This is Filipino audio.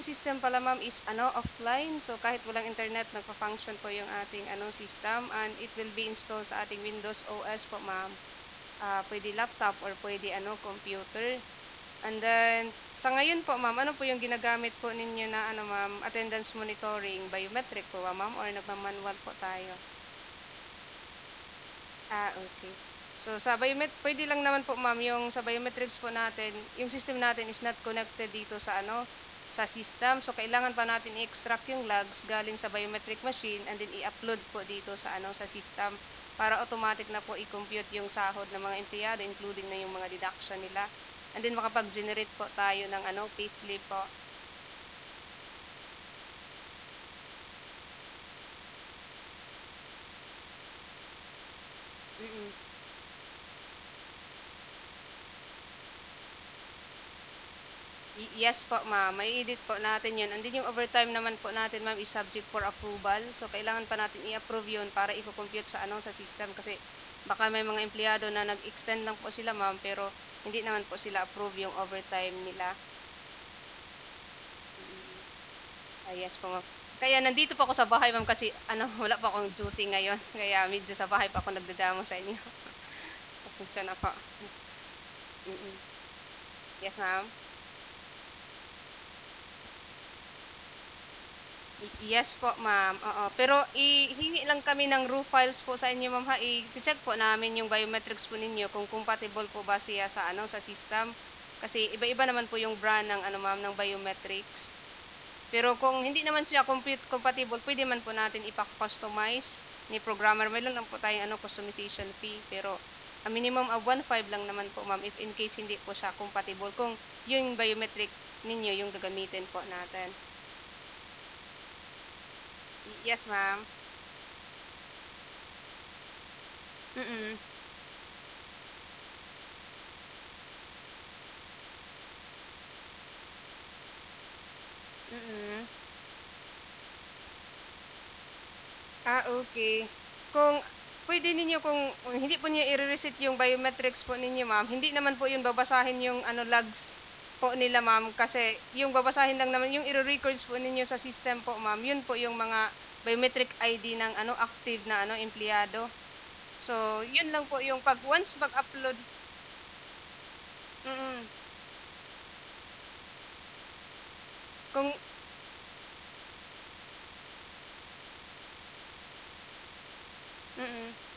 system pala ma'am is ano, offline. So kahit walang internet, nagfa-function po yung ating ano, system and it will be installed sa ating Windows OS po ma'am. Pwede laptop or pwede ano, computer. And then, sa ngayon po ma'am, ano po yung ginagamit po ninyo na ano ma'am, attendance monitoring, biometric po ba ma'am or nagmamanual po tayo? Okay. So sa pwede lang naman po ma'am yung sa biometrics po natin, yung system natin is not connected dito sa ano, sa system. So kailangan pa natin i-extract yung logs galing sa biometric machine and then i-upload po dito sa ano, sa system para automatic na po i-compute yung sahod ng mga empleyado including na yung mga deduction nila. And then makapag-generate po tayo ng ano, payslip po. Mm. Yes po ma'am, mai-edit po natin 'yun and then yung overtime naman po natin ma'am is subject for approval. So kailangan pa natin i-approve 'yun para iko-compute sa ano, sa system kasi baka may mga empleyado na nag-extend lang po sila ma'am pero hindi naman po sila approve yung overtime nila. Mm. Yes po ma'am. Kaya nandito po ako sa bahay ma'am kasi ano, wala pa akong duty ngayon kaya medyo sa bahay pa ako nagdadamo sa inyo. Pasensya na po. Mm. Yes ma'am. Yes po, ma'am, oo. Pero hihingi lang kami ng raw files po sa inyo, ma'am, ha. I-che-check po namin yung biometrics po ninyo kung compatible po ba siya sa ano, sa system. Kasi iba-iba naman po yung brand ng ano, ma'am, ng biometrics. Pero kung hindi naman siya compatible, pwede man po natin ipa-customize ni programmer. Meron lang po tayong ano, customization fee. Pero a minimum of 1.5 lang naman po, ma'am, if in case hindi po siya compatible. Kung yung biometric ninyo yung gagamitin po natin. Yes, ma'am. Mm. Mm. Okay. Kung puwede ninyo kung hindi po niyo ire-reset yung biometrics po ninyo, ma'am, hindi naman po yun babasahin yung ano, logs po nila, ma'am. Kasi yung babasahin lang naman yung ire-records po ninyo sa system po, ma'am, yun po yung mga biometric ID ng ano, active na ano, empleyado. So, yun lang po yung 'pag once mag-upload mm, kung mm.